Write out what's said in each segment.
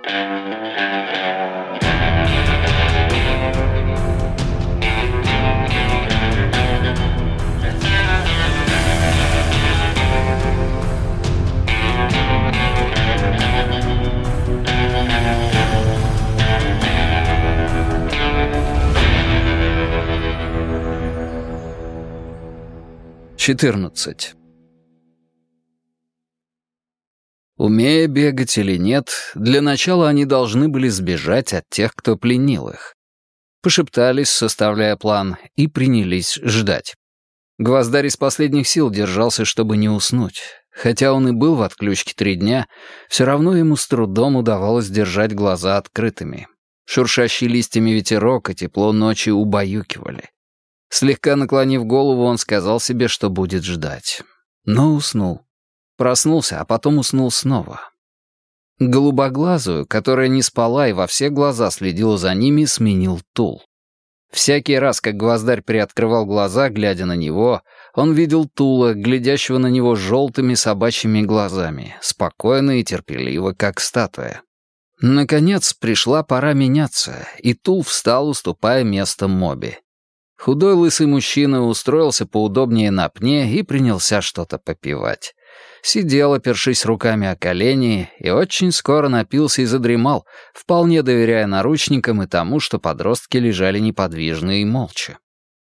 14. Умея бегать или нет, для начала они должны были сбежать от тех, кто пленил их. Пошептались, составляя план, и принялись ждать. Гвоздарь из последних сил держался, чтобы не уснуть. Хотя он и был в отключке 3 дня, все равно ему с трудом удавалось держать глаза открытыми. Шуршащий листьями ветерок и тепло ночи убаюкивали. Слегка наклонив голову, он сказал себе, что будет ждать. Но уснул. Проснулся, а потом уснул снова. Голубоглазую, которая не спала и во все глаза следила за ними, сменил Тул. Всякий раз, как Гвоздарь приоткрывал глаза, глядя на него, он видел Тула, глядящего на него желтыми собачьими глазами, спокойно и терпеливо, как статуя. Наконец, пришла пора меняться, и Тул встал, уступая место Моби. Худой лысый мужчина устроился поудобнее на пне и принялся что-то попивать. Сидел, опершись руками о колени, и очень скоро напился и задремал, вполне доверяя наручникам и тому, что подростки лежали неподвижно и молча.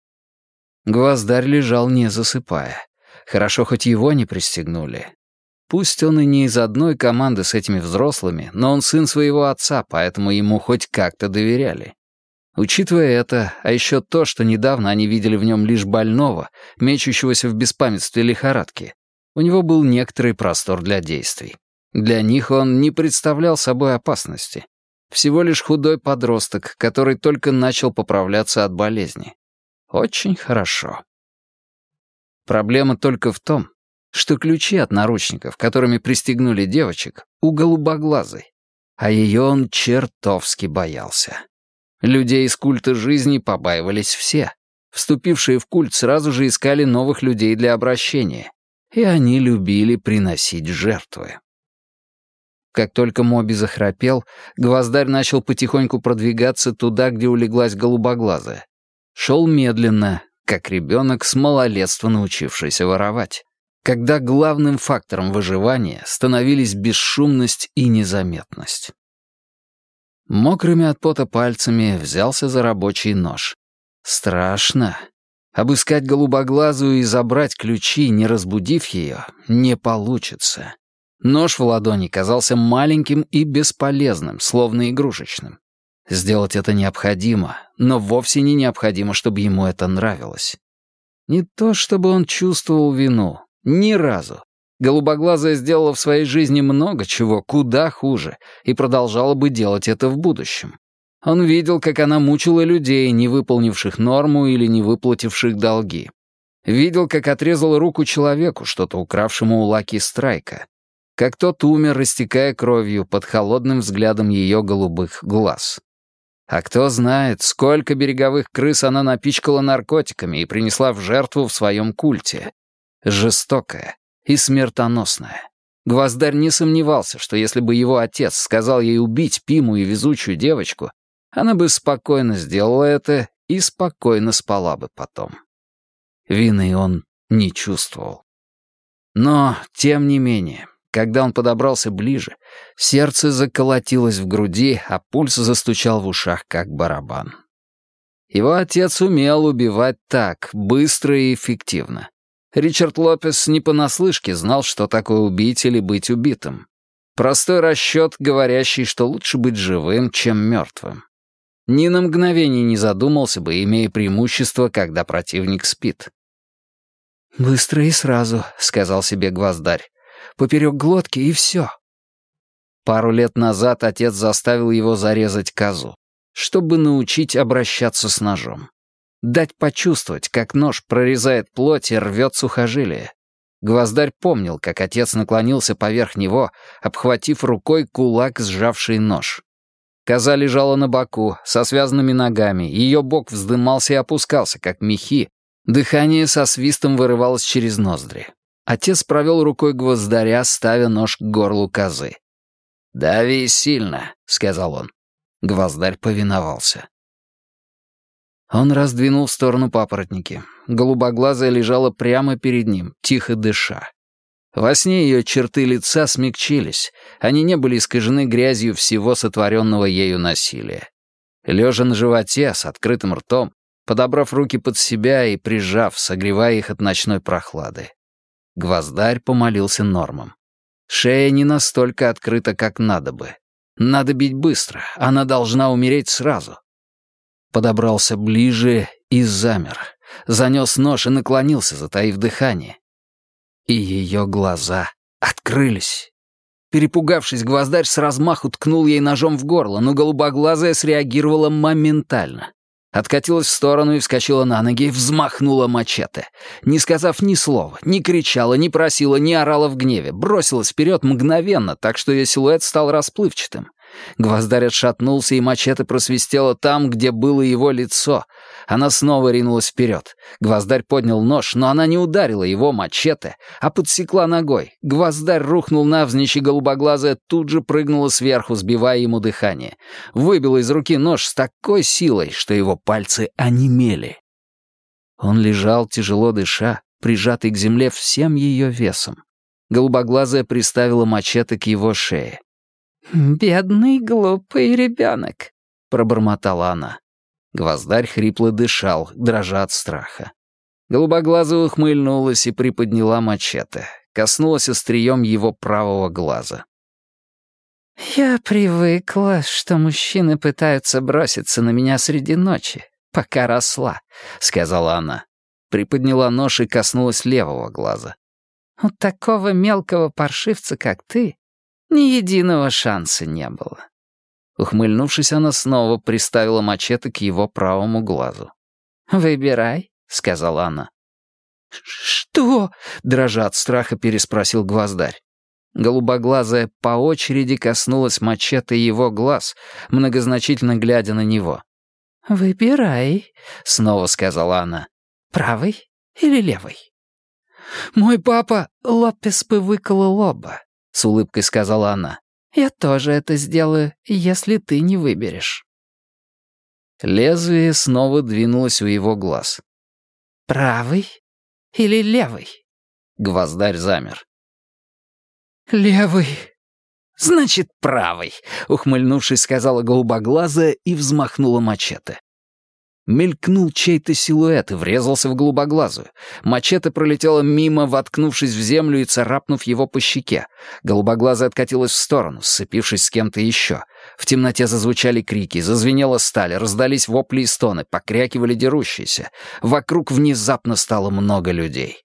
Гвоздарь лежал, не засыпая. Хорошо, хоть его не пристегнули. Пусть он и не из одной команды с этими взрослыми, но он сын своего отца, поэтому ему хоть как-то доверяли. Учитывая это, а еще то, что недавно они видели в нем лишь больного, мечущегося в беспамятстве лихорадки, у него был некоторый простор для действий. Для них он не представлял собой опасности. Всего лишь худой подросток, который только начал поправляться от болезни. Очень хорошо. Проблема только в том, что ключи от наручников, которыми пристегнули девочек, у голубоглазой, а ее он чертовски боялся. Людей из культа жизни побаивались все. Вступившие в культ сразу же искали новых людей для обращения. И они любили приносить жертвы. Как только Моби захрапел, Гвоздарь начал потихоньку продвигаться туда, где улеглась голубоглазая. Шел медленно, как ребенок с малолетства научившийся воровать. Когда главным фактором выживания становились бесшумность и незаметность. Мокрыми от пота пальцами взялся за рабочий нож. Страшно. Обыскать голубоглазую и забрать ключи, не разбудив ее, не получится. Нож в ладони казался маленьким и бесполезным, словно игрушечным. Сделать это необходимо, но вовсе не необходимо, чтобы ему это нравилось. Не то, чтобы он чувствовал вину. Ни разу. Голубоглазая сделала в своей жизни много чего куда хуже и продолжала бы делать это в будущем. Он видел, как она мучила людей, не выполнивших норму или не выплативших долги. Видел, как отрезала руку человеку, что-то укравшему у Лаки Страйка. Как тот умер, растекая кровью под холодным взглядом ее голубых глаз. А кто знает, сколько береговых крыс она напичкала наркотиками и принесла в жертву в своем культе. Жестокая и смертоносная. Гвоздарь не сомневался, что если бы его отец сказал ей убить Пиму и везучую девочку, она бы спокойно сделала это и спокойно спала бы потом. Вины он не чувствовал. Но, тем не менее, когда он подобрался ближе, сердце заколотилось в груди, а пульс застучал в ушах, как барабан. Его отец умел убивать так, быстро и эффективно. Ричард Лопес не понаслышке знал, что такое убить или быть убитым. Простой расчет, говорящий, что лучше быть живым, чем мертвым. Ни на мгновение не задумался бы, имея преимущество, когда противник спит. «Быстро и сразу», — сказал себе Гвоздарь. «Поперек глотки и все». Пару лет назад отец заставил его зарезать козу, чтобы научить обращаться с ножом. Дать почувствовать, как нож прорезает плоть и рвет сухожилие. Гвоздарь помнил, как отец наклонился поверх него, обхватив рукой кулак, сжавший нож. Коза лежала на боку, со связанными ногами, ее бок вздымался и опускался, как мехи, дыхание со свистом вырывалось через ноздри. Отец провел рукой Гвоздаря, ставя нож к горлу козы. «Дави сильно», — сказал он. Гвоздарь повиновался. Он раздвинул в сторону папоротники. Голубоглазая лежала прямо перед ним, тихо дыша. Во сне ее черты лица смягчились, они не были искажены грязью всего сотворенного ею насилия. Лежа на животе, с открытым ртом, подобрав руки под себя и прижав, согревая их от ночной прохлады. Гвоздарь помолился нормам. Шея не настолько открыта, как надо бы. Надо бить быстро, она должна умереть сразу. Подобрался ближе и замер. Занес нож и наклонился, затаив дыхание. И ее глаза открылись. Перепугавшись, Гвоздарь с размаху ткнул ей ножом в горло, но голубоглазая среагировала моментально. Откатилась в сторону и вскочила на ноги, и взмахнула мачете. Не сказав ни слова, не кричала, не просила, не орала в гневе, бросилась вперед мгновенно, так что ее силуэт стал расплывчатым. Гвоздарь отшатнулся, и мачете просвистела там, где было его лицо. Она снова ринулась вперед. Гвоздарь поднял нож, но она не ударила его мачете, а подсекла ногой. Гвоздарь рухнул навзничь, и голубоглазая тут же прыгнула сверху, сбивая ему дыхание. Выбила из руки нож с такой силой, что его пальцы онемели. Он лежал, тяжело дыша, прижатый к земле всем ее весом. Голубоглазая приставила мачете к его шее. «Бедный глупый ребенок», — пробормотала она. Гвоздарь хрипло дышал, дрожа от страха. Голубоглазая ухмыльнулась и приподняла мачете, коснулась острием его правого глаза. «Я привыкла, что мужчины пытаются броситься на меня среди ночи, пока росла», — сказала она. Приподняла нож и коснулась левого глаза. «У такого мелкого паршивца, как ты, ни единого шанса не было». Ухмыльнувшись, она снова приставила мачете к его правому глазу. «Выбирай», — сказала она. «Что?» — дрожа от страха переспросил Гвоздарь. Голубоглазая по очереди коснулась мачете его глаз, многозначительно глядя на него. «Выбирай», — снова сказала она. «Правый или левый?» «Мой папа Лопес бы выколол оба», — с улыбкой сказала она. «Я тоже это сделаю, если ты не выберешь». Лезвие снова двинулось у его глаз. «Правый или левый?» Гвоздарь замер. «Левый». «Значит, правый», — ухмыльнувшись, сказала голубоглазая и взмахнула мачете. Мелькнул чей-то силуэт и врезался в голубоглазую. Мачете пролетела мимо, воткнувшись в землю и царапнув его по щеке. Голубоглазая откатилась в сторону, сцепившись с кем-то еще. В темноте зазвучали крики, зазвенела сталь, раздались вопли и стоны, покрякивали дерущиеся. Вокруг внезапно стало много людей.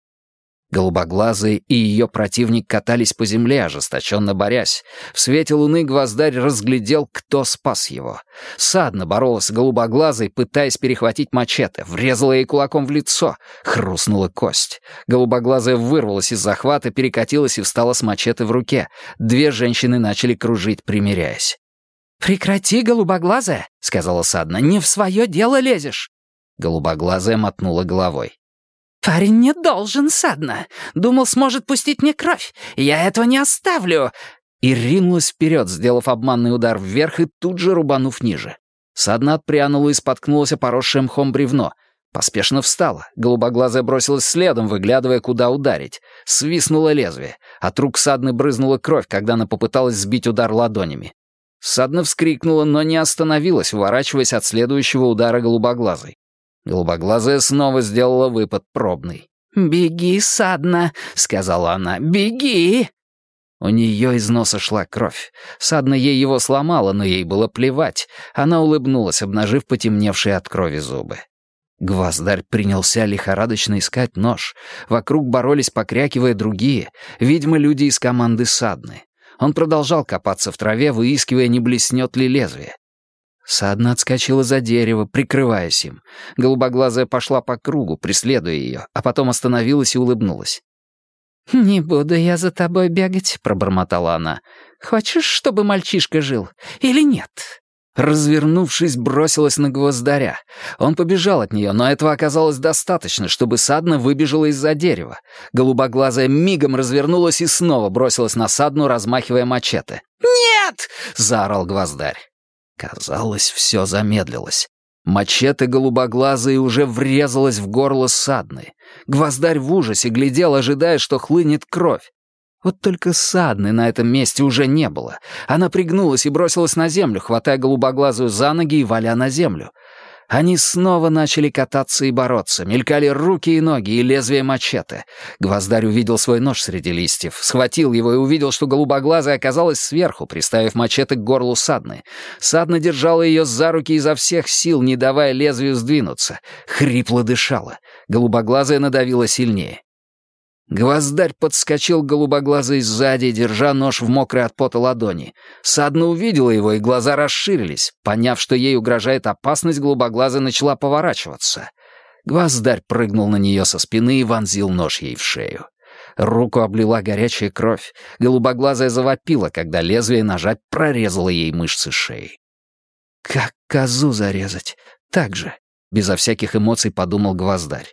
Голубоглазая и ее противник катались по земле, ожесточенно борясь. В свете луны Гвоздарь разглядел, кто спас его. Садна боролась с голубоглазой, пытаясь перехватить мачете, врезала ей кулаком в лицо, хрустнула кость. Голубоглазая вырвалась из захвата, перекатилась и встала с мачете в руке. Две женщины начали кружить, примиряясь. «Прекрати, голубоглазая», — сказала Садна, — «не в свое дело лезешь». Голубоглазая мотнула головой. «Парень не должен, Садна. Думал, сможет пустить мне кровь. Я этого не оставлю!» И ринулась вперед, сделав обманный удар вверх и тут же рубанув ниже. Садна отпрянула и споткнулась о поросшее мхом бревно. Поспешно встала. Голубоглазая бросилась следом, выглядывая, куда ударить. Свистнуло лезвие. От рук Садны брызнула кровь, когда она попыталась сбить удар ладонями. Садна вскрикнула, но не остановилась, уворачиваясь от следующего удара голубоглазой. Голубоглазая снова сделала выпад пробный. «Беги, Садна», — сказала она, — «беги». У нее из носа шла кровь. Садна ей его сломала, но ей было плевать. Она улыбнулась, обнажив потемневшие от крови зубы. Гвоздарь принялся лихорадочно искать нож. Вокруг боролись, покрякивая, другие. Видимо, люди из команды Садны. Он продолжал копаться в траве, выискивая, не блеснет ли лезвие. Садна отскочила за дерево, прикрываясь им. Голубоглазая пошла по кругу, преследуя ее, а потом остановилась и улыбнулась. «Не буду я за тобой бегать», — пробормотала она. «Хочешь, чтобы мальчишка жил? Или нет?» Развернувшись, бросилась на Гвоздаря. Он побежал от нее, но этого оказалось достаточно, чтобы Садна выбежала из-за дерева. Голубоглазая мигом развернулась и снова бросилась на Садну, размахивая мачете. «Нет!» — заорал Гвоздарь. Казалось, все замедлилось. Мачете голубоглазой уже врезалась в горло Садны. Гвоздарь в ужасе глядел, ожидая, что хлынет кровь. Вот только Садны на этом месте уже не было. Она пригнулась и бросилась на землю, хватая голубоглазую за ноги и валя на землю. Они снова начали кататься и бороться. Мелькали руки и ноги, и лезвие мачете. Гвоздарь увидел свой нож среди листьев, схватил его и увидел, что голубоглазая оказалась сверху, приставив мачете к горлу Садны. Садна держала ее за руки изо всех сил, не давая лезвию сдвинуться. Хрипло дышала. Голубоглазая надавила сильнее. Гвоздарь подскочил к голубоглазой сзади, держа нож в мокрой от пота ладони. Садна увидела его, и глаза расширились. Поняв, что ей угрожает опасность, голубоглазая начала поворачиваться. Гвоздарь прыгнул на нее со спины и вонзил нож ей в шею. Руку облила горячая кровь. Голубоглазая завопила, когда лезвие ножа прорезало ей мышцы шеи. «Как козу зарезать? Так же», — безо всяких эмоций подумал Гвоздарь.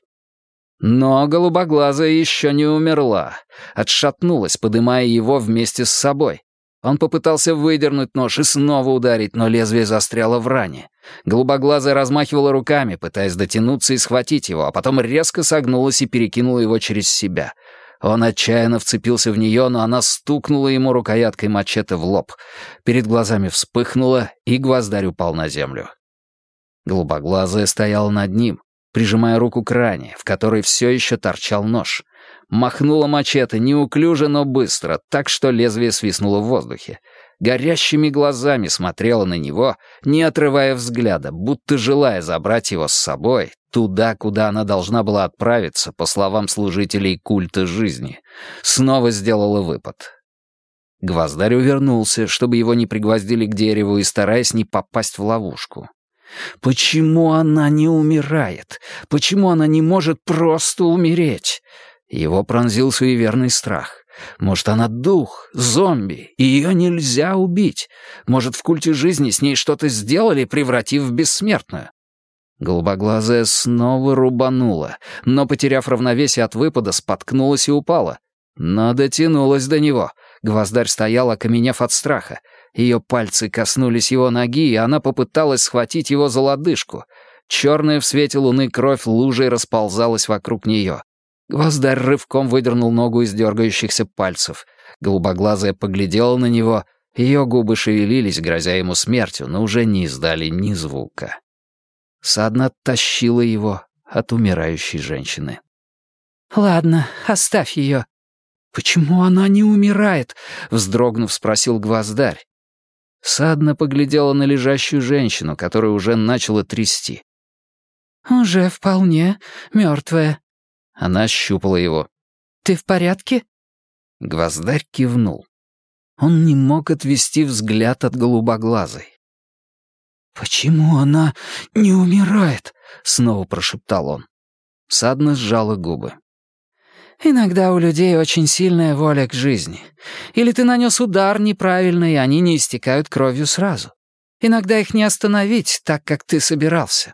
Но голубоглазая еще не умерла. Отшатнулась, подымая его вместе с собой. Он попытался выдернуть нож и снова ударить, но лезвие застряло в ране. Голубоглазая размахивала руками, пытаясь дотянуться и схватить его, а потом резко согнулась и перекинула его через себя. Он отчаянно вцепился в нее, но она стукнула ему рукояткой мачете в лоб. Перед глазами вспыхнуло, и Гвоздарь упал на землю. Голубоглазая стояла над ним, прижимая руку к ране, в которой все еще торчал нож. Махнула мачете неуклюже, но быстро, так что лезвие свистнуло в воздухе. Горящими глазами смотрела на него, не отрывая взгляда, будто желая забрать его с собой, туда, куда она должна была отправиться, по словам служителей культа жизни. Снова сделала выпад. Гвоздарь увернулся, чтобы его не пригвоздили к дереву, и стараясь не попасть в ловушку. Почему она не умирает? Почему она не может просто умереть? Его пронзил суеверный страх. Может, она дух, зомби, и ее нельзя убить? Может, в культе жизни с ней что-то сделали, превратив в бессмертную? Голубоглазая снова рубанула, но, потеряв равновесие от выпада, споткнулась и упала. Но дотянулась до него. Гвоздарь стоял, окаменев от страха. Ее пальцы коснулись его ноги, и она попыталась схватить его за лодыжку. Черная в свете луны кровь лужей расползалась вокруг нее. Гвоздарь рывком выдернул ногу из дергающихся пальцев. Голубоглазая поглядела на него, ее губы шевелились, грозя ему смертью, но уже не издали ни звука. Садна оттащила его от умирающей женщины. «Ладно, оставь ее». «Почему она не умирает?» — вздрогнув, спросил Гвоздарь. Садна поглядела на лежащую женщину, которая уже начала трясти. «Уже вполне мертвая». Она ощупала его. «Ты в порядке?» Гвоздарь кивнул. Он не мог отвести взгляд от голубоглазой. «Почему она не умирает?» — снова прошептал он. Садна сжала губы. «Иногда у людей очень сильная воля к жизни. Или ты нанес удар неправильно, и они не истекают кровью сразу. Иногда их не остановить, так как ты собирался».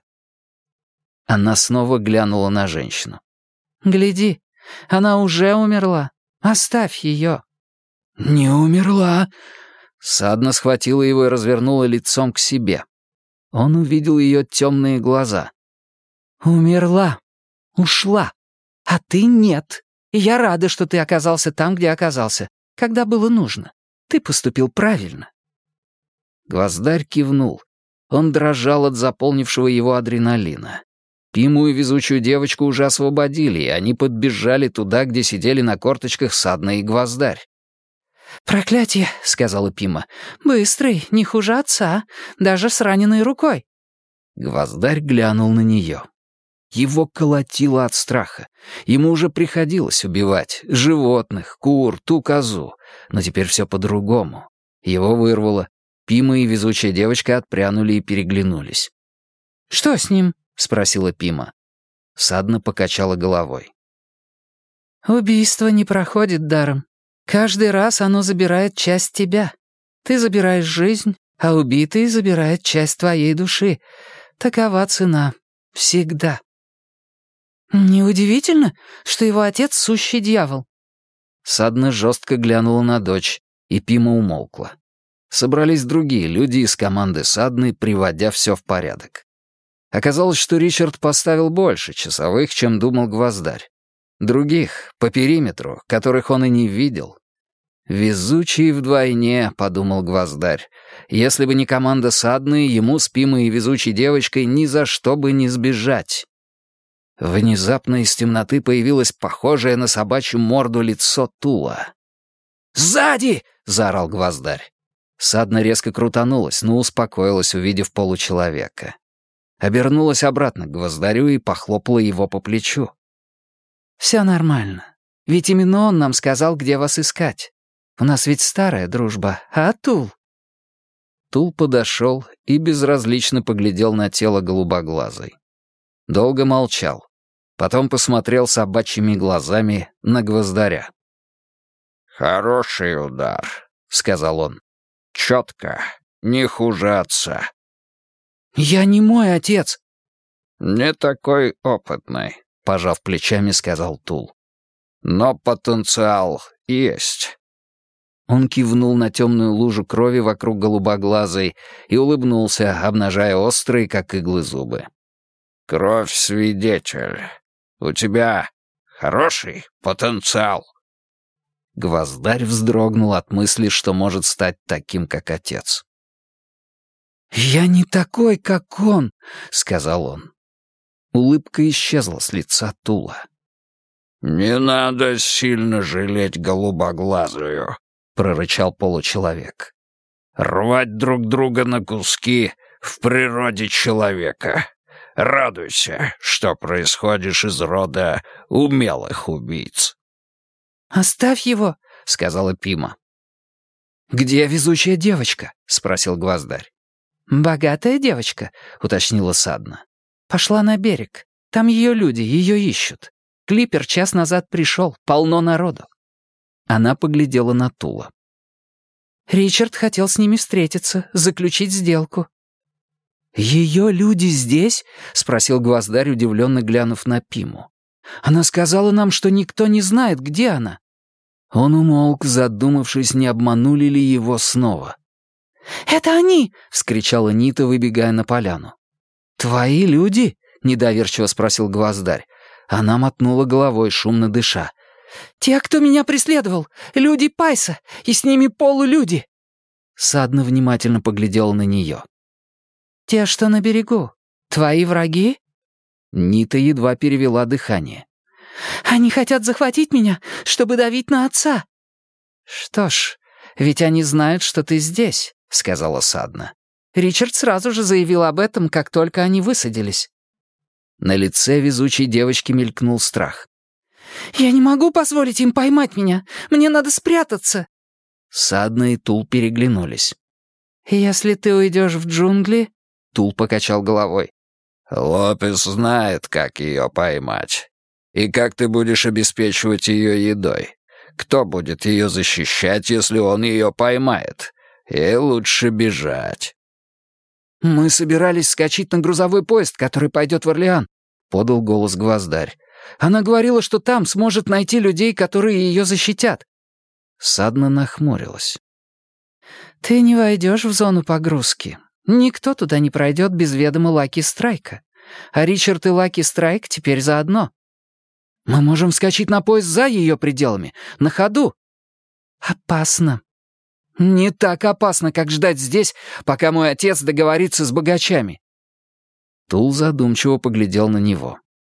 Она снова глянула на женщину. «Гляди, она уже умерла. Оставь ее». «Не умерла». Садна схватила его и развернула лицом к себе. Он увидел ее темные глаза. «Умерла. Ушла. А ты нет. И я рада, что ты оказался там, где оказался, когда было нужно. Ты поступил правильно». Гвоздарь кивнул. Он дрожал от заполнившего его адреналина. Пиму и везучую девочку уже освободили, и они подбежали туда, где сидели на корточках Садна и Гвоздарь. «Проклятие», — сказала Пима. «Быстрый, не хуже отца, даже с раненой рукой». Гвоздарь глянул на нее. Его колотило от страха. Ему уже приходилось убивать животных, кур, ту козу. Но теперь все по-другому. Его вырвало. Пима и везучая девочка отпрянули и переглянулись. «Что с ним?» — спросила Пима. Садна покачала головой. «Убийство не проходит даром. Каждый раз оно забирает часть тебя. Ты забираешь жизнь, а убитый забирает часть твоей души. Такова цена. Всегда». «Неудивительно, что его отец — сущий дьявол». Садна жестко глянула на дочь, и Пима умолкла. Собрались другие люди из команды Садны, приводя все в порядок. Оказалось, что Ричард поставил больше часовых, чем думал Гвоздарь. Других, по периметру, которых он и не видел. «Везучий вдвойне», — подумал Гвоздарь. «Если бы не команда Садны, ему с Пимой и везучей девочкой ни за что бы не сбежать». Внезапно из темноты появилось похожее на собачью морду лицо Тула. «Сзади!» — заорал Гвоздарь. Садна резко крутанулась, но успокоилась, увидев получеловека. Обернулась обратно к Гвоздарю и похлопала его по плечу. «Все нормально. Ведь именно он нам сказал, где вас искать. У нас ведь старая дружба, а, Тул?» Тул подошел и безразлично поглядел на тело голубоглазой. Долго молчал. Потом посмотрел собачьими глазами на Гвоздаря. «Хороший удар», — сказал он. «Четко, не хуже отца». «Я не мой отец». «Не такой опытный», — пожав плечами, сказал Тул. «Но потенциал есть». Он кивнул на темную лужу крови вокруг голубоглазой и улыбнулся, обнажая острые, как иглы, зубы. «Кровь свидетель. У тебя хороший потенциал». Гвоздарь вздрогнул от мысли, что может стать таким, как отец. «Я не такой, как он», — сказал он. Улыбка исчезла с лица Тула. «Не надо сильно жалеть голубоглазую», — прорычал получеловек. «Рвать друг друга на куски в природе человека. Радуйся, что происходишь из рода умелых убийц». «Оставь его», — сказала Пима. «Где везучая девочка?» — спросил Гвоздарь. «Богатая девочка», — уточнила Садна. «Пошла на берег. Там ее люди, ее ищут. Клипер час назад пришел, полно народу». Она поглядела на Тула. «Ричард хотел с ними встретиться, заключить сделку». «Ее люди здесь?» — спросил Гвоздарь, удивленно глянув на Пиму. «Она сказала нам, что никто не знает, где она». Он умолк, задумавшись, не обманули ли его снова. «Это они!» — вскричала Нита, выбегая на поляну. «Твои люди?» — недоверчиво спросил Гвоздарь. Она мотнула головой, шумно дыша. «Те, кто меня преследовал, люди Пайса, и с ними полулюди!» Садна внимательно поглядела на нее. «Те, что на берегу, твои враги?» Нита едва перевела дыхание. «Они хотят захватить меня, чтобы давить на отца». «Что ж, ведь они знают, что ты здесь», — сказала Садна. «Ричард сразу же заявил об этом, как только они высадились». На лице везучей девочки мелькнул страх. «Я не могу позволить им поймать меня. Мне надо спрятаться». Садна и Тул переглянулись. «Если ты уйдешь в джунгли...» Тул покачал головой. «Лопес знает, как ее поймать. И как ты будешь обеспечивать ее едой? Кто будет ее защищать, если он ее поймает? И лучше бежать». «Мы собирались скачать на грузовой поезд, который пойдет в Орлеан», — подал голос Гвоздарь. «Она говорила, что там сможет найти людей, которые ее защитят». Садна нахмурилась. «Ты не войдешь в зону погрузки. Никто туда не пройдет без ведома Лаки Страйка. А Ричард и Лаки Страйк теперь заодно. Мы можем вскочить на поезд за ее пределами, на ходу». «Опасно». «Не так опасно, как ждать здесь, пока мой отец договорится с богачами». Тул задумчиво поглядел на него.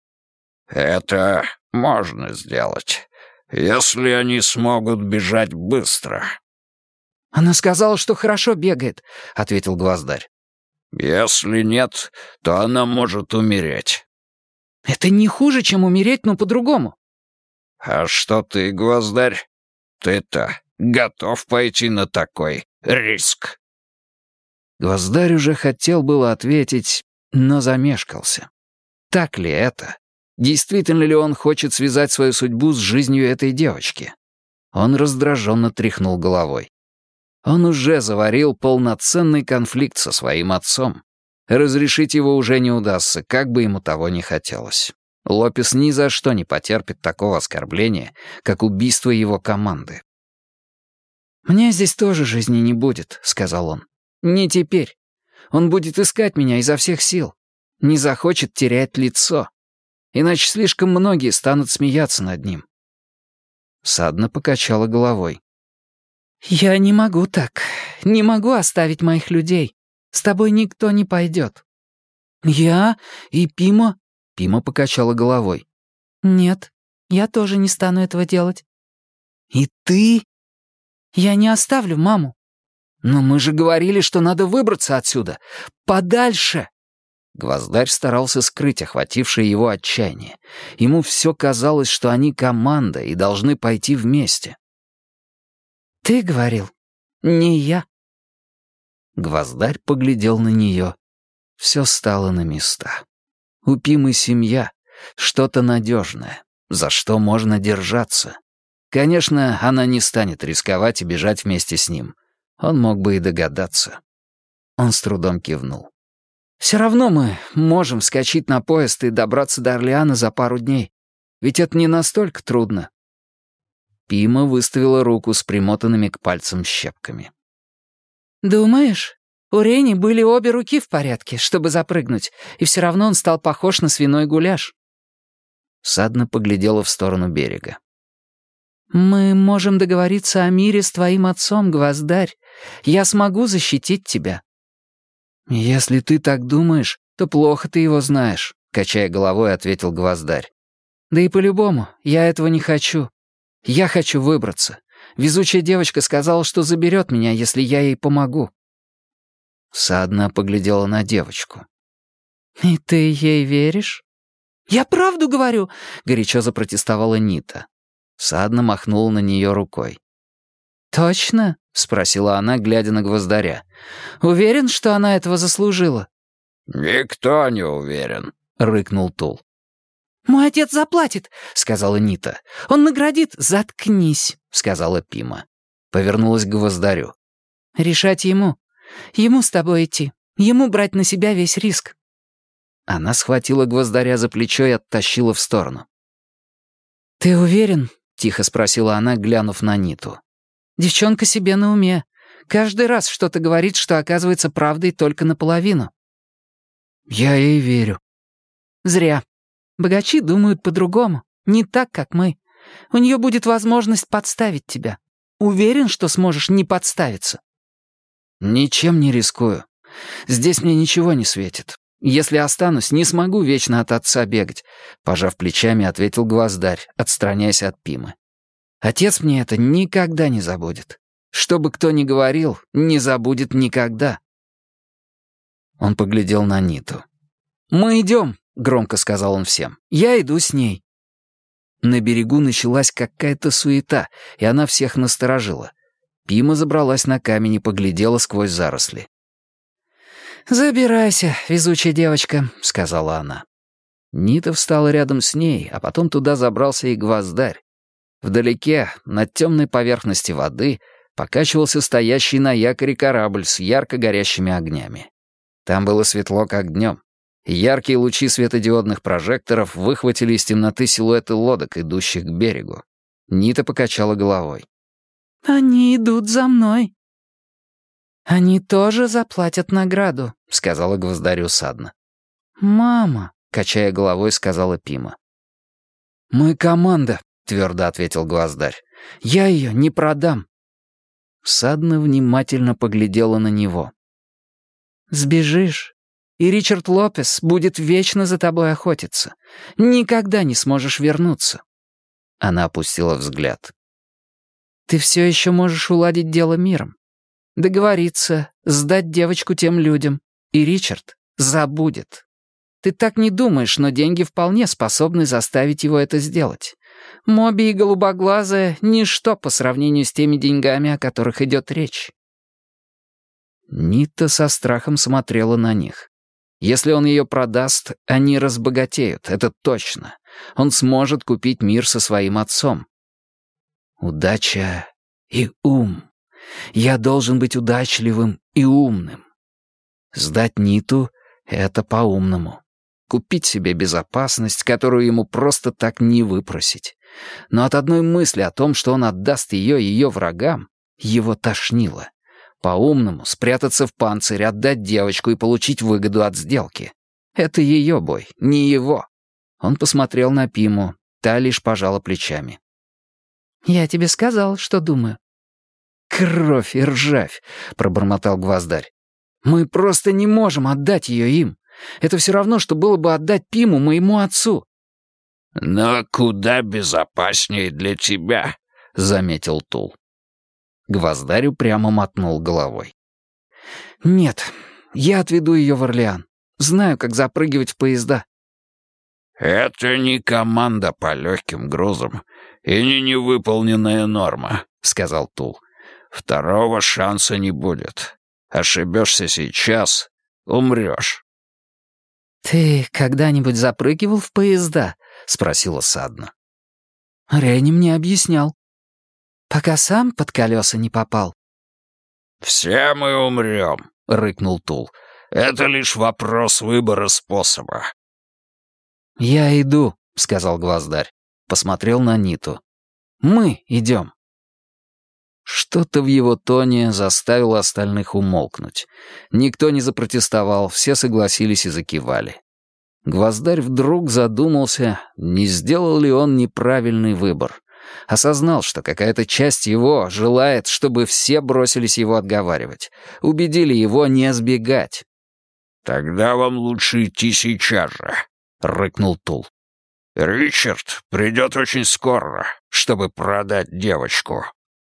«Это можно сделать, если они смогут бежать быстро». «Она сказала, что хорошо бегает», — ответил Гвоздарь. «Если нет, то она может умереть». «Это не хуже, чем умереть, но по-другому». «А что ты, Гвоздарь? Ты-то готов пойти на такой риск?» Гвоздарь уже хотел было ответить, но замешкался. Так ли это? Действительно ли он хочет связать свою судьбу с жизнью этой девочки? Он раздраженно тряхнул головой. Он уже заварил полноценный конфликт со своим отцом. Разрешить его уже не удастся, как бы ему того не хотелось. Лопес ни за что не потерпит такого оскорбления, как убийство его команды. «Мне здесь тоже жизни не будет», — сказал он. «Не теперь. Он будет искать меня изо всех сил. Не захочет терять лицо. Иначе слишком многие станут смеяться над ним». Садна покачала головой. «Я не могу так. Не могу оставить моих людей. С тобой никто не пойдет». «Я? И Пима?» Пима покачала головой. «Нет, я тоже не стану этого делать». «И ты?» «Я не оставлю маму». «Но мы же говорили, что надо выбраться отсюда. Подальше!» Гвоздарь старался скрыть охватившее его отчаяние. Ему все казалось, что они команда и должны пойти вместе. «Ты говорил, не я». Гвоздарь поглядел на нее. Все стало на места. У Пимы семья, что-то надежное, за что можно держаться. Конечно, она не станет рисковать и бежать вместе с ним. Он мог бы и догадаться. Он с трудом кивнул. «Все равно мы можем вскочить на поезд и добраться до Орлеана за пару дней. Ведь это не настолько трудно». Пима выставила руку с примотанными к пальцам щепками. «Думаешь, у Рени были обе руки в порядке, чтобы запрыгнуть, и все равно он стал похож на свиной гуляш?» Садна поглядела в сторону берега. «Мы можем договориться о мире с твоим отцом, Гвоздарь. Я смогу защитить тебя». «Если ты так думаешь, то плохо ты его знаешь», — качая головой, ответил Гвоздарь. «Да и по-любому, я этого не хочу. Я хочу выбраться. Везучая девочка сказала, что заберет меня, если я ей помогу». Садна поглядела на девочку. «И ты ей веришь?» «Я правду говорю», — горячо запротестовала Нита. Садна махнула на нее рукой. «Точно?» — спросила она, глядя на Гвоздаря. «Уверен, что она этого заслужила?» «Никто не уверен», — рыкнул Тул. «Мой отец заплатит», — сказала Нита. «Он наградит». «Заткнись», — сказала Пима. Повернулась к Гвоздарю. «Решать ему. Ему с тобой идти. Ему брать на себя весь риск». Она схватила Гвоздаря за плечо и оттащила в сторону. «Ты уверен?» — тихо спросила она, глянув на Ниту. «Девчонка себе на уме. Каждый раз что-то говорит, что оказывается правдой только наполовину». «Я ей верю». «Зря. Богачи думают по-другому, не так, как мы. У нее будет возможность подставить тебя. Уверен, что сможешь не подставиться?» «Ничем не рискую. Здесь мне ничего не светит. Если останусь, не смогу вечно от отца бегать», — пожав плечами, ответил Гвоздарь, отстраняясь от Пимы. «Отец мне это никогда не забудет. Что бы кто ни говорил, не забудет никогда». Он поглядел на Ниту. «Мы идем», — громко сказал он всем. «Я иду с ней». На берегу началась какая-то суета, и она всех насторожила. Пима забралась на камень и поглядела сквозь заросли. «Забирайся, везучая девочка», — сказала она. Нита встала рядом с ней, а потом туда забрался и Гвоздарь. Вдалеке, над темной поверхностью воды, покачивался стоящий на якоре корабль с ярко горящими огнями. Там было светло, как днем. Яркие лучи светодиодных прожекторов выхватили из темноты силуэты лодок, идущих к берегу. Нита покачала головой. «Они идут за мной». «Они тоже заплатят награду», — сказала Гвоздарю Садна. «Мама», — качая головой, сказала Пима. «Мы команда», — твердо ответил Гвоздарь. «Я ее не продам». Садна внимательно поглядела на него. «Сбежишь, и Ричард Лопес будет вечно за тобой охотиться. Никогда не сможешь вернуться». Она опустила взгляд. «Ты все еще можешь уладить дело миром. Договориться, сдать девочку тем людям, и Ричард забудет. Ты так не думаешь, но деньги вполне способны заставить его это сделать. Моби и голубоглазая — ничто по сравнению с теми деньгами, о которых идет речь». Нита со страхом смотрела на них. Если он ее продаст, они разбогатеют, это точно. Он сможет купить мир со своим отцом. Удача и ум. Я должен быть удачливым и умным. Сдать Ниту — это по-умному. Купить себе безопасность, которую ему просто так не выпросить. Но от одной мысли о том, что он отдаст ее врагам, Его тошнило. По-умному спрятаться в панцирь, отдать девочку и получить выгоду от сделки. Это ее бой, не его. Он посмотрел на Пиму, та лишь пожала плечами. «Я тебе сказал, что думаю». «Кровь и ржавь», — пробормотал Гвоздарь. «Мы просто не можем отдать ее им. Это все равно, что было бы отдать Пиму моему отцу». «Но куда безопаснее для тебя», — заметил Тул. Гвоздарь упрямо мотнул головой. «Нет, я отведу ее в Орлеан. Знаю, как запрыгивать в поезда». «Это не команда по легким грузам и не невыполненная норма», — сказал Тул. «Второго шанса не будет. Ошибешься сейчас — умрешь». «Ты когда-нибудь запрыгивал в поезда?» — спросила Садна. Ренни мне объяснял. «Пока сам под колеса не попал». «Все мы умрем», — рыкнул Тул. «Это лишь вопрос выбора способа». «Я иду», — сказал Гвоздарь. Посмотрел на Ниту. «Мы идем». Что-то в его тоне заставило остальных умолкнуть. Никто не запротестовал, все согласились и закивали. Гвоздарь вдруг задумался, не сделал ли он неправильный выбор. Осознал, что какая-то часть его желает, чтобы все бросились его отговаривать. Убедили его не сбегать. «Тогда вам лучше идти сейчас же», — рыкнул Тул. «Ричард придет очень скоро, чтобы продать девочку».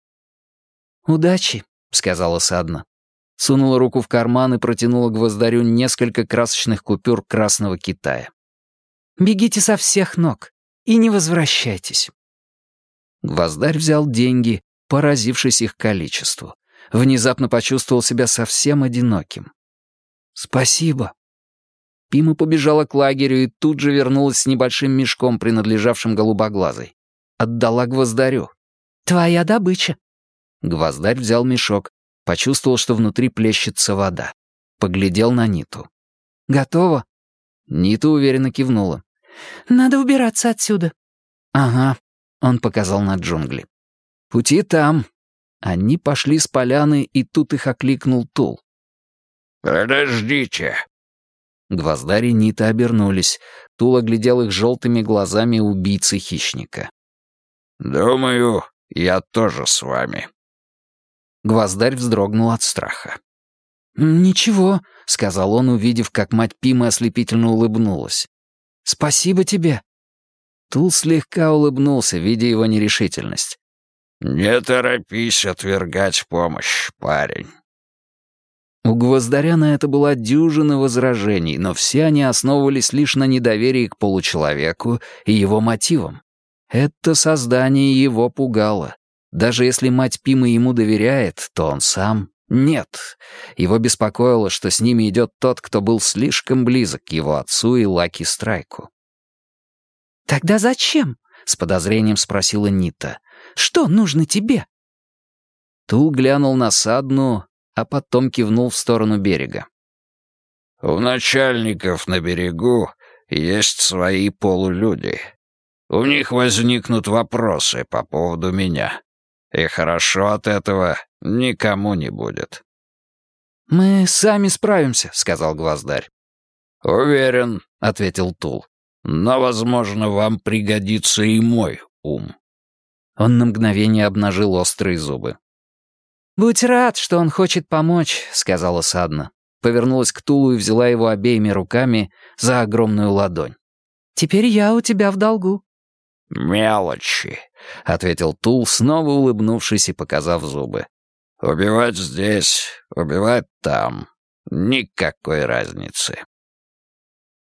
«Удачи», — сказала Садна. Сунула руку в карман и протянула Гвоздарю несколько красочных купюр красного Китая. «Бегите со всех ног и не возвращайтесь». Гвоздарь взял деньги, поразившись их количеству. Внезапно почувствовал себя совсем одиноким. «Спасибо». Пима побежала к лагерю и тут же вернулась с небольшим мешком, принадлежавшим голубоглазой. Отдала Гвоздарю. «Твоя добыча». Гвоздарь взял мешок, почувствовал, что внутри плещется вода. Поглядел на Ниту. «Готово?» Нита уверенно кивнула. «Надо убираться отсюда». «Ага», — он показал на джунгли. «Пути там». Они пошли с поляны, и тут их окликнул Тул. «Подождите». Гвоздарь и Нита обернулись. Тул оглядел их желтыми глазами убийцы-хищника. «Думаю, я тоже с вами». Гвоздарь вздрогнул от страха. «Ничего», — сказал он, увидев, как мать Пимы ослепительно улыбнулась. «Спасибо тебе». Тул слегка улыбнулся, видя его нерешительность. «Не торопись отвергать помощь, парень». У Гвоздаря на это была дюжина возражений, но все они основывались лишь на недоверии к получеловеку и его мотивам. Это создание его пугало. Даже если мать Пимы ему доверяет, то он сам нет. Его беспокоило, что с ними идет тот, кто был слишком близок к его отцу и Лаки Страйку. «Тогда зачем?» — с подозрением спросила Нита. «Что нужно тебе?» Тул глянул на Садну, а потом кивнул в сторону берега. «У начальников на берегу есть свои полулюди. У них возникнут вопросы по поводу меня. И хорошо от этого никому не будет». «Мы сами справимся», — сказал Гвоздарь. «Уверен», — ответил Тул. «Но, возможно, вам пригодится и мой ум». Он на мгновение обнажил острые зубы. «Будь рад, что он хочет помочь», — сказала Садна. Повернулась к Тулу и взяла его обеими руками за огромную ладонь. «Теперь я у тебя в долгу». «Мелочи», — ответил Тул, снова улыбнувшись и показав зубы. «Убивать здесь, убивать там. Никакой разницы».